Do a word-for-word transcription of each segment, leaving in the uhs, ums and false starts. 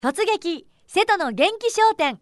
突撃瀬戸の元気商店。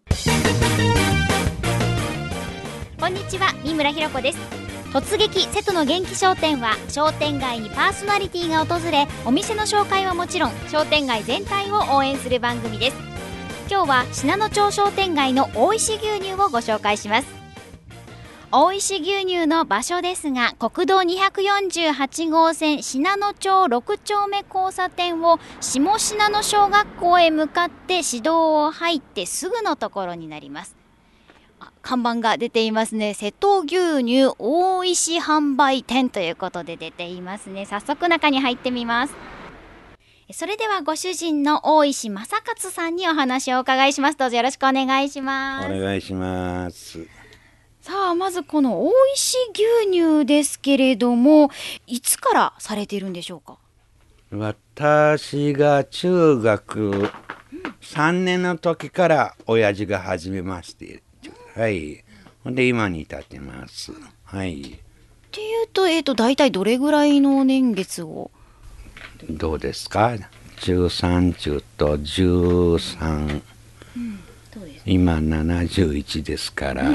こんにちは、三村ひろ子です。突撃瀬戸の元気商店は、商店街にパーソナリティが訪れ、お店の紹介はもちろん商店街全体を応援する番組です。今日は信濃町商店街の大石牛乳をご紹介します。大石牛乳の場所ですが、国道にひゃくよんじゅうはち号線信濃町ろく丁目交差点を下信濃小学校へ向かって市道を入ってすぐのところになります。あ、看板が出ていますね。瀬戸牛乳大石販売店ということで出ていますね。早速中に入ってみます。それではご主人の大石正勝さんにお話をお伺いします。どうぞよろしくお願いします。 お願いします。 さあ、まずこの大石牛乳ですけれども、いつからされているんでしょうか？ 私が中学さんねんの時から親父が始めまして、はい。ほんで今に至ってます。はい。 っていうと、えっと大体どれぐらいの年月を？ どうですか？中さん中とじゅうさん、うん、今ななじゅういちですから、うん、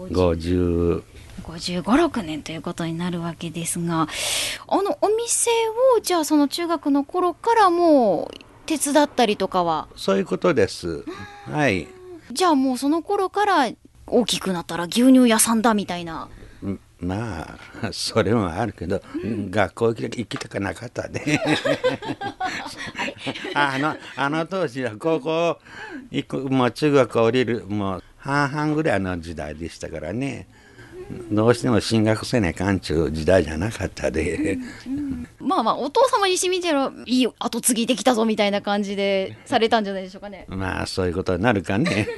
ごじゅうごじゅうご、ろくねんということになるわけですが、あのお店をじゃあその中学の頃からもう手伝ったりとかは？ そういうことです。はい。 じゃあもうその頃から大きくなったら牛乳屋さんだみたいな。 まあそれもあるけど、うん、学校行きたくなかったであのあの当時は高校行く、もう中学降りるもう半々ぐらいの時代でしたからね、どうしても進学せねえかんちゅう時代じゃなかったで、 うんうん、まあまあお父様にしみてるいい後継ぎできたぞみたいな感じでされたんじゃないでしょうかね。 まあそういうことになるかね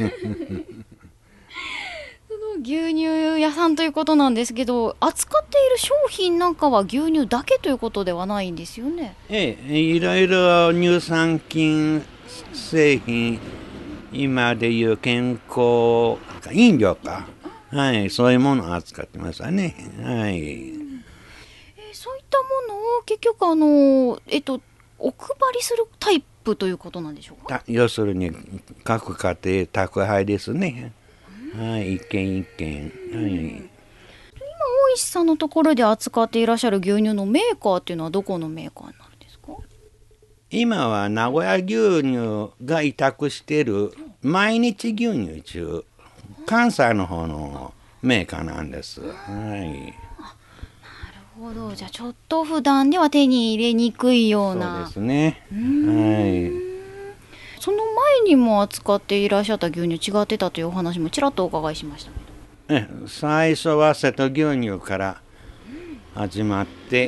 牛乳屋さんということなんですけど、扱っている商品なんかは牛乳だけということではないんですよね。 ええ、いろいろ乳酸菌製品、今でいう健康飲料か、はい、そういうものを扱ってますわね。はい。うん、 えー、そういったものを結局あのえっとお配りするタイプということなんでしょうか。 要するに各家庭宅配ですね。はい、一軒一軒。はい。今大石さんのところで扱っていらっしゃる牛乳のメーカーっていうのはどこのメーカーになるんですか？ 今は名古屋牛乳が委託している毎日牛乳中関西の方のメーカーなんです。はい。 なるほど。じゃあちょっと普段では手に入れにくいような。 そうですね。はい。 その前にも扱っていらっしゃった牛乳違ってたというお話もちらっとお伺いしましたけど、え最初は瀬戸牛乳から始まって、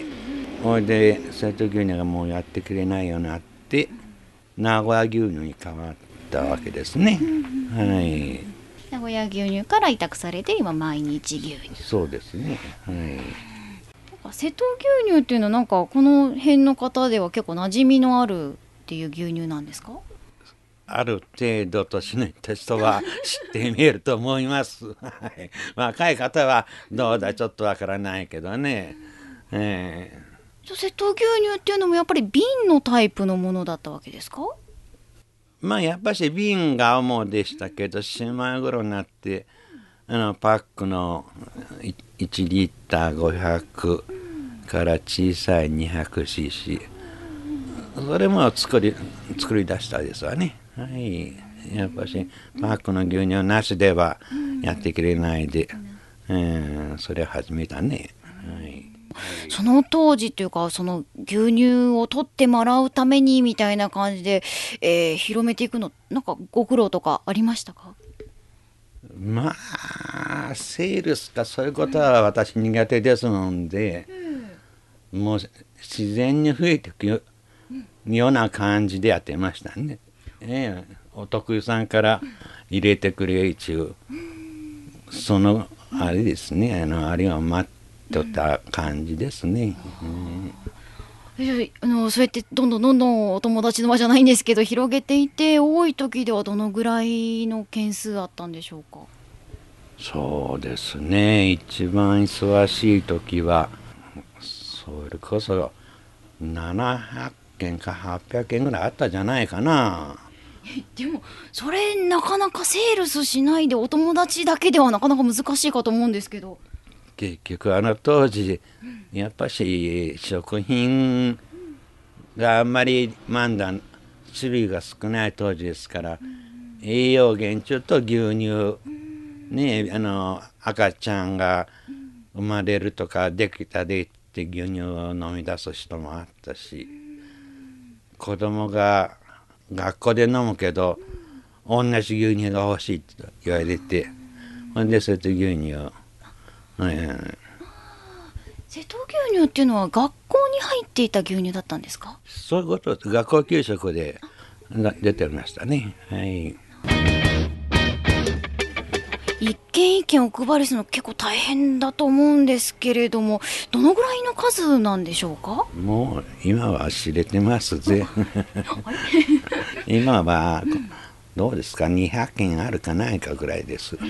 ほいで瀬戸牛乳がもうやってくれないようになって名古屋牛乳に変わったわけですね。はい。 名古屋牛乳から委託されて今毎日牛乳。 そうですね。はい。なんか瀬戸牛乳っていうのはなんかこの辺の方では結構馴染みのあるっていう牛乳なんですか？ ある程度年のいった人は知ってみえると思います。若い方はどうだちょっとわからないけどね。えー、瀬戸牛乳っていうのもやっぱり瓶のタイプのものだったわけですか？ まあやっぱし瓶が主でしたけど、しまい頃になってあのパックのいちリッターごひゃくから小さい にひゃくシーシー、 それも作り作り出したですわね。はい、やっぱしパックの牛乳なしではやってくれないで、うん、それを始めたね。はい。 その当時っていうか、その牛乳を取ってもらうためにみたいな感じで、えー、広めていくのなんかご苦労とかありましたか？ まあセールスかそういうことは私苦手ですもんで、うん、もう自然に増えていくような感じでやってましたね。ええ、お得意さんから入れてくれ一応、そのあれですね、あのあれが待っとった感じですね。 うんうん、あのそうやってどんどんどんどんお友達の輪じゃないんですけど広げていて、多い時ではどのぐらいの件数あったんでしょうか？ そうですね、一番忙しい時はそれこそななひゃっけんかはっぴゃっけんぐらいあったじゃないかな。 でもそれなかなかセールスしないでお友達だけではなかなか難しいかと思うんですけど。 結局あの当時やっぱし食品があんまりまだ種類が少ない当時ですから、栄養源中と牛乳ね、あの赤ちゃんが生まれるとかできたでって牛乳を飲み出す人もあったし、子供が学校で飲むけど同じ牛乳が欲しいって言われて、ほんでそれと牛乳を、うん、 瀬戸牛乳っていうのは学校に入っていた牛乳だったんですか？ そういうことです。学校給食で出てましたね。はい。 一軒一軒お配りするの結構大変だと思うんですけれども、どのぐらいの数なんでしょうか？ もう今は知れてますぜ。今はどうですか、にひゃっけんあるかないかぐらいです。はい。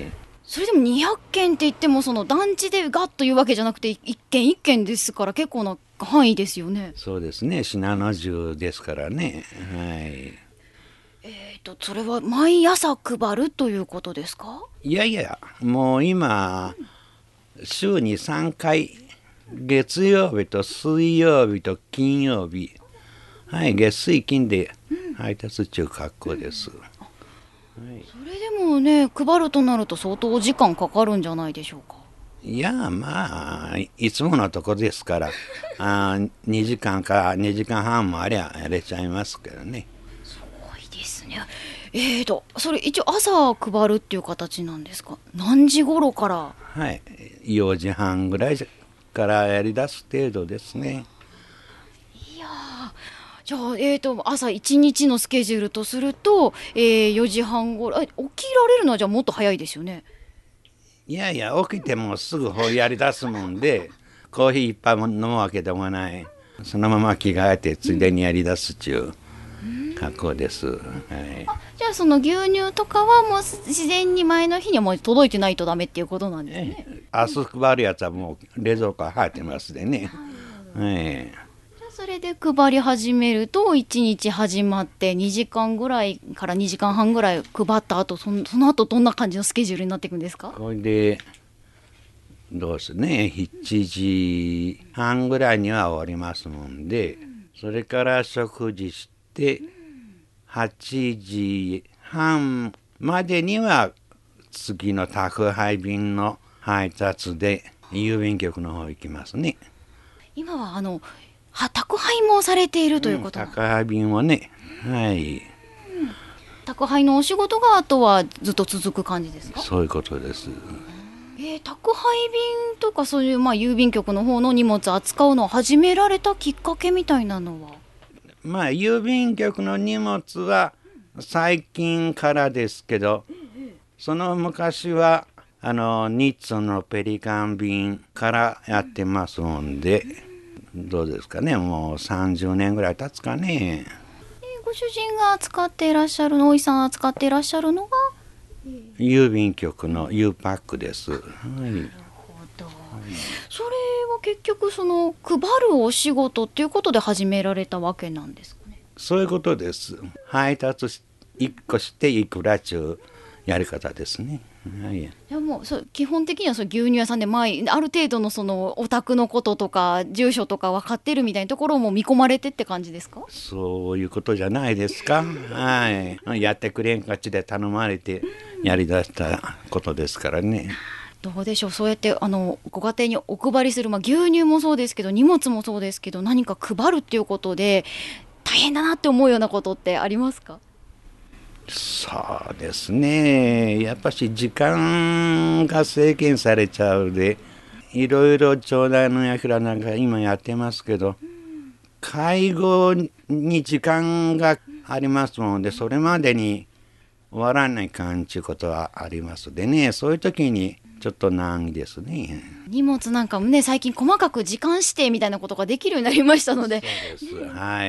それでもにひゃっけんって言ってもその団地でガッというわけじゃなくて一軒一軒ですから結構な範囲ですよね。 そうですね、信濃中ですからね。はい。 えーとそれは毎朝配るということですか？ いやいや、もう今週にさんかい、月曜日と水曜日と金曜日、はい、月水金で配達中格好です。 それでもね、配るとなると相当お時間かかるんじゃないでしょうか？ いや、まあいつものとこですからあにじかんかにじかんはんもありゃやれちゃいますけどね。 すごいですね。えーとそれ一応朝配るっていう形なんですか？何時頃から？ はい、よじはんぐらいからやりだす程度ですね。 いやじゃあ、えーと朝いちにちのスケジュールとすると、えー、よじはんごろ、え起きられるのはじゃあもっと早いですよね？ いやいや、起きてもすぐやりだすもんで、コーヒーいっぱいも飲むわけでもない。そのまま着替えてついでにやりだすっちゅう格好です。はい、 じゃあその牛乳とかはもう自然に前の日にはもう届いてないとダメっていうことなんですね。 明日配るやつはもう冷蔵庫入ってますでね。はい、 じゃあそれで配り始めるといちにち始まってにじかんぐらいからにじかんはんぐらい配った後、そのその後どんな感じのスケジュールになっていくんですか？ これでどうすね、しちじはんぐらいには終わりますもんで、それから食事してはちじはんまでには次の宅配便の配達で郵便局の方行きますね。 今はあのは宅配もされているということ、 うん、宅配便はね、はい、 宅配のお仕事があとはずっと続く感じですか？ そういうことです。 えー、宅配便とかそういう、まあ、郵便局の方の荷物扱うのを始められたきっかけみたいなのは？ まあ郵便局の荷物は最近からですけど、その昔はあのニッツのペリカン便からやってますもんで、どうですかね、もうさんじゅうねんぐらい経つかね。 えー、ご主人が扱っていらっしゃるの、おいさん扱っていらっしゃるのが郵便局の U パックです。はい、 なるほど。それは結局その配るお仕事っていうことで始められたわけなんですかね？ そういうことです。配達しいっこしていくらちゅうやり方ですね。はい、 いやもうそう基本的にはそう牛乳屋さんで、まあ、ある程度のそのお宅のこととか住所とか分かってるみたいなところも見込まれてって感じですか？ そういうことじゃないですか。はい、やってくれんかちで頼まれてやりだしたことですからね。 どうでしょう、そうやってあのご家庭にお配りする、まあ、牛乳もそうですけど荷物もそうですけど、何か配るっていうことで大変だなって思うようなことってありますか？ そうですね、やっぱし時間が制限されちゃうで、いろいろ町内のやくらなんか今やってますけど、介護に時間がありますので、それまでに終わらないかんちゅうことはありますでね、そういう時にちょっと難儀ですね。 荷物なんかもね、最近細かく時間指定みたいなことができるようになりましたので。 そうです、はい。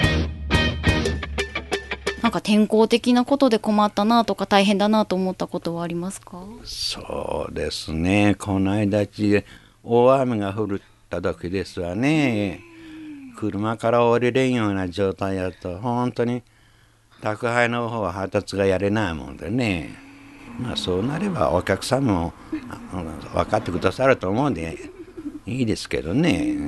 なんか天候的なことで困ったなとか大変だなと思ったことはありますか？ そうですね、この間ち大雨が降った時ですわね。車から降りれんような状態だと本当に宅配の方は配達がやれないもんでね、まあそうなればお客さんも分かってくださると思うんでいいですけどね、うん、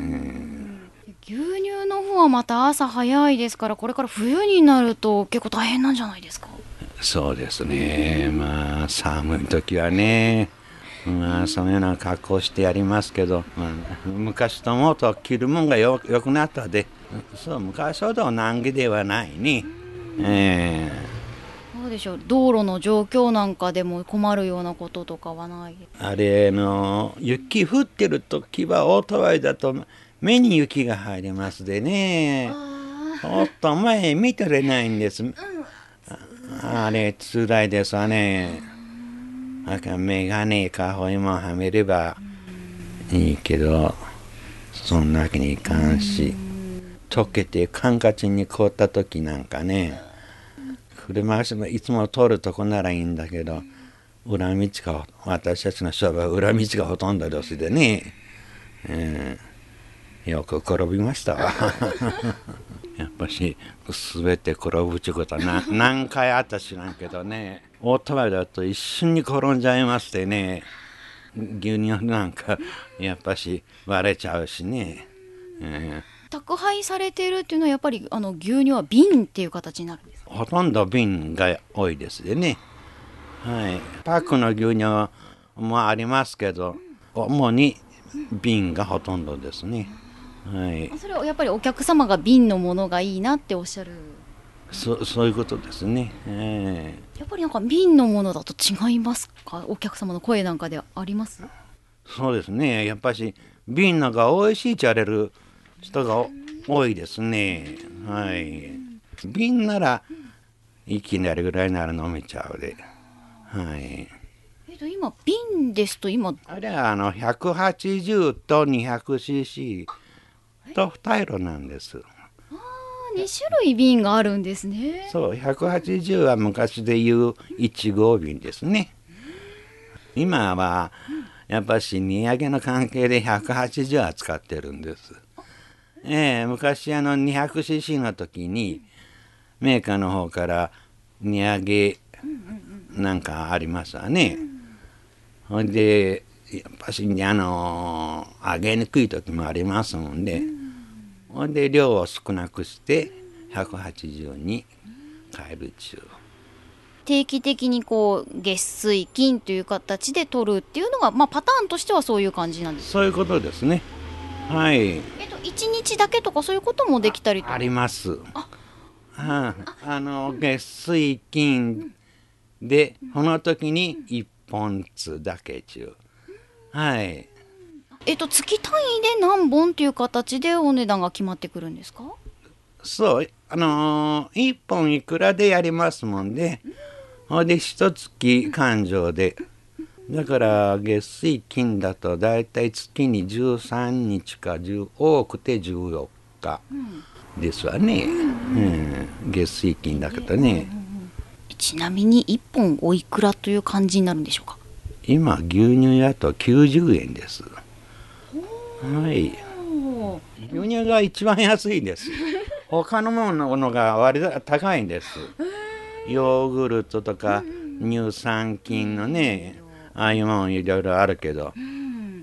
牛乳の方はまた朝早いですから、これから冬になると結構大変なんじゃないですか？ そうですね、まあ寒い時はね、まあそのような格好してやりますけど、まあ、昔と思うと着るもんがよよくなったで、そう昔ほど難儀ではないね、えー、どうでしょう、道路の状況なんかでも困るようなこととかはない？ あれの雪降ってる時はオートバイだと目に雪が入りますでね、おっと前見てれないんです、うん、あれつらいですわね。なんかメガネかホイもはめればいいけど、そんなわけにいかんし、溶けてカンカチに凍った時なんかね、車がいつも通るとこならいいんだけど、裏道が、私たちの商売は裏道がほとんどですでね、えー、よく転びましたわ。やっぱし全て転ぶちゅうことは何回あったしなんけどね、オートバイだと一瞬に転んじゃいましてね、牛乳なんかやっぱし割れちゃうしね、えー、 宅配されてるっていうのはやっぱりあの牛乳は瓶っていう形になるんですか？ ほとんど瓶が多いですでね、はい、パックの牛乳もありますけど、主に瓶がほとんどですね。はい、 それはやっぱりお客様が瓶のものがいいなっておっしゃる？ そ, そういうことですね、えー、やっぱりなんか瓶のものだと違いますか？お客様の声なんかであります？ そうですね、やっぱし瓶のが美味しいって言われる人が多いですね、はい、瓶ならいきなりぐらいなら飲めちゃうで、はい、 えっと今瓶ですと今あれはあのひゃくはちじゅうと にひゃくシーシーとに色なんです。 あー、に種類瓶があるんですね。 そう、ひゃくはちじゅうは昔でいういち号瓶ですね。今はやっぱし値上げの関係でひゃくはちじゅうは使ってるんです。ええ、昔あの にひゃくシーシー の時にメーカーの方から値上げなんかありますわね。ほんでやっぱしあの上げにくい時もありますもんで、ほんで量を少なくしてひゃくはちじゅうに変える中。 定期的にこう月水金という形で取るっていうのが、まあ、パターンとしてはそういう感じなんですか？ そういうことですね。はい。 えっといちにちだけとかそういうこともできたりとかあ, あります。あああの月水金でこの時にいっぽんずつだけ中。はい。 えっと月単位で何本っていう形でお値段が決まってくるんですか？ そう、あのー、いっぽんいくらでやりますもんで、ほんで一月勘定で、だから月水金だとだいたい月にじゅうさんにちか多くてじゅうよっかですわね、うんうん、月水金だけどね。 ちなみにいっぽんおいくらという感じになるんでしょうか？今牛乳やときゅうじゅうえんです。はい、牛乳が一番安いんです。他のものが割と高いんです。ヨーグルトとか乳酸菌のね、ああいうものいろいろあるけど、 うん、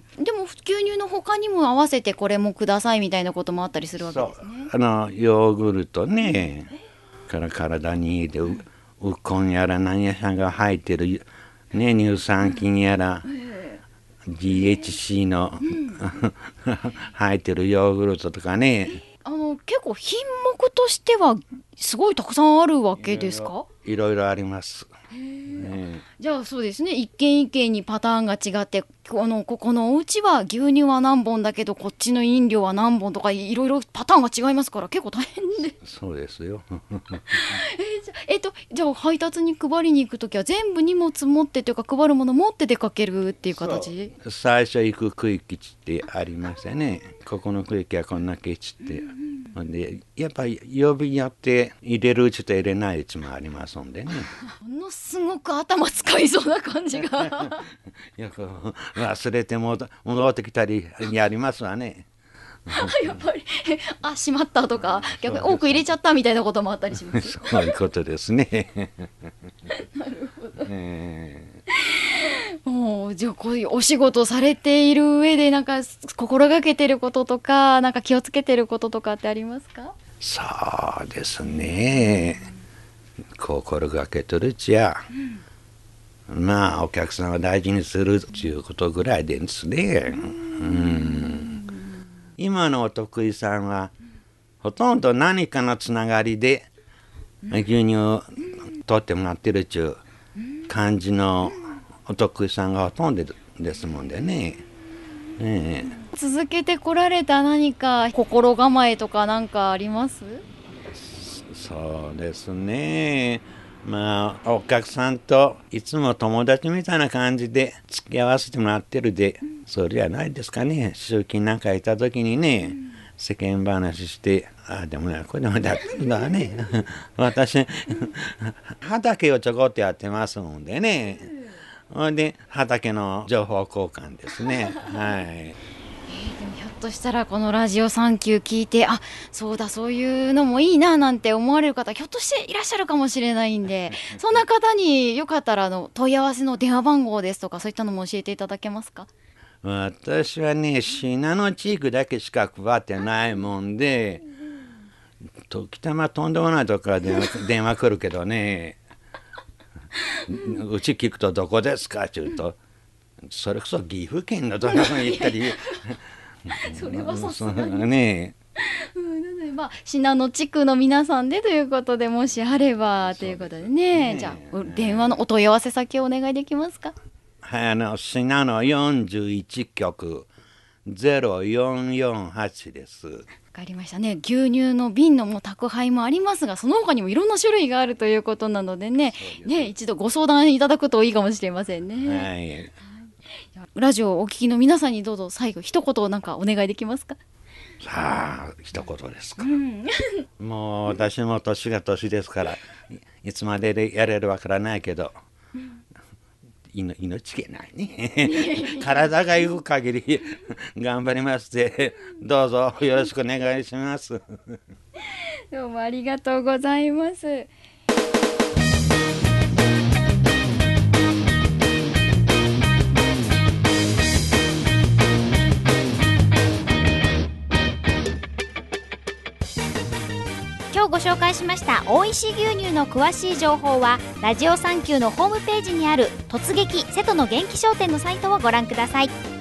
でも牛乳の他にも合わせてこれもくださいみたいなこともあったりするわけですね。 そう、あのヨーグルトね、から体にいいで う, うこんやら何やらが入ってる、ね、乳酸菌やら ディーエイチシー の、うん、入ってるヨーグルトとかね、 あの結構品目としてはすごいたくさんあるわけですか？ いろいろあります。 ね、じゃあそうですね、一軒一軒にパターンが違って、このここのお家は牛乳は何本だけどこっちの飲料は何本とかいろいろパターンが違いますから結構大変で。 そうですよ。 えー、じゃえっとじゃあ配達に配りに行くときは全部荷物持ってというか配るもの持って出かけるっていう形？ 最初行く区域ってありましたね。ここの区域はこんな基地って、うん、でやっぱり曜日によって入れるうちと入れないうちもありますんでね。 ものすごく頭使いそうな感じが。 よく忘れて戻ってきたりやりますわね。 やっぱりあしまったとか逆に多く入れちゃったみたいなこともあったりします。 そういうことですね。 なるほど。 えもうじゃあこういうお仕事されている上でなんか心がけてることとかなんか気をつけてることとかってありますか？ そうですね。心がけとるっちゃ、うん、まあお客さんを大事にするっていうことぐらいですね。うん、今のお得意さんはほとんど何かのつながりで牛乳を取ってもらってるっちゅう感じのお得意さんがほとんどですもんでね。ええ、 続けてこられた何か心構えとかなんかあります？ そうですね。まあお客さんといつも友達みたいな感じで付き合わせてもらってるで、それじゃないですかね。集金なんかいた時にね、世間話して、ああでもねこれでもだったんだね。私畑をちょこっとやってますもんでね。ほんで畑の情報交換ですね。はい。 でもひょっとしたらこのラジオサンキュー聞いてあそうだそういうのもいいななんて思われる方ひょっとしていらっしゃるかもしれないんでそんな方によかったらあの問い合わせの電話番号ですとかそういったのも教えていただけますか？ 私はね信濃地域だけしか配ってないもんで時たまとんでもないとこから電話、電話来るけどねうち聞くとどこですかって言うとそれこそ岐阜県のどこに行ったりそれはさすがにねうん、なのでまあ信濃地区の皆さんでということでもしあればということでね、じゃあ電話のお問い合わせ先をお願いできますか？ はい、あの信濃よんじゅういち局ゼロよんよんはちです。 わかりましたね。牛乳の瓶のもう宅配もありますがその他にもいろんな種類があるということなのでねね一度ご相談いただくといいかもしれませんね。 はい、 ラジオをお聞きの皆さんにどうぞ最後一言なんかお願いできますか？ さあ一言ですか、 うん、 もう私も年が年ですから い, いつまででやれるわからないけど、うん、命気ないね体が行く限り頑張りますでどうぞよろしくお願いしますどうもありがとうございます。今日ご紹介しました大石牛乳の詳しい情報はラジオサンキューのホームページにある突撃瀬戸の元気商店のサイトをご覧ください。